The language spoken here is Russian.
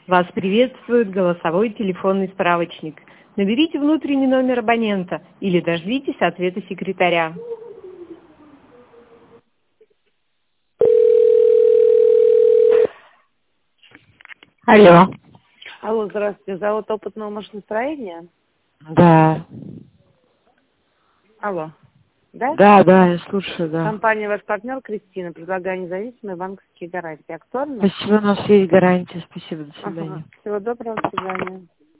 Вас приветствует голосовой телефонный справочник. Наберите внутренний номер абонента или дождитесь ответа секретаря. Алло. Алло, здравствуйте. Завод опытного машиностроения? Да. Алло. Да? Да, я слушаю, да. Компания «Ваш партнер» Кристина. Предлагаю независимые банковские гарантии. Актуально? Спасибо, у нас есть гарантия. Спасибо, до свидания. Ага. Всего доброго, до свидания.